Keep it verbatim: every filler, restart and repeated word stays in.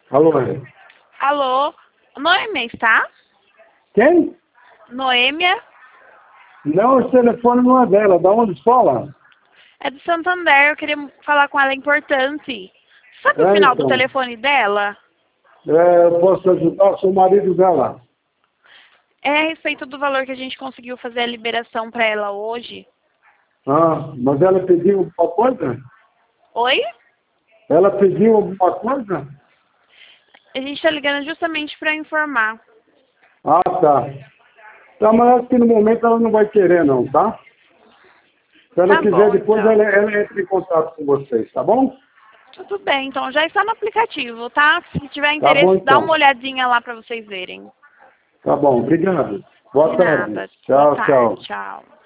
Alô? Alô? Noêmia está? Quem? Noêmia? Não, esse telefone não é dela. Da onde fala? É do Santander, eu queria falar com ela, é importante. Sabe o É, final do então. telefone dela? É, eu posso ajudar? Sou o marido dela. É a respeito do valor que a gente conseguiu fazer a liberação para ela hoje. Ah, mas ela pediu alguma coisa? Oi? Ela pediu alguma coisa? A gente está ligando justamente para informar. Ah, tá. Tá, mas acho que no momento ela não vai querer não, tá? Se ela Tá quiser, bom, depois então. ela, ela entra em contato com vocês, tá bom? Tudo bem, então já está no aplicativo, tá? Se tiver Tá bom, interesse, dá uma então. olhadinha lá para vocês verem. Tá bom, obrigado. De Boa tarde. nada. Boa Tchau, tarde. tchau. Tchau.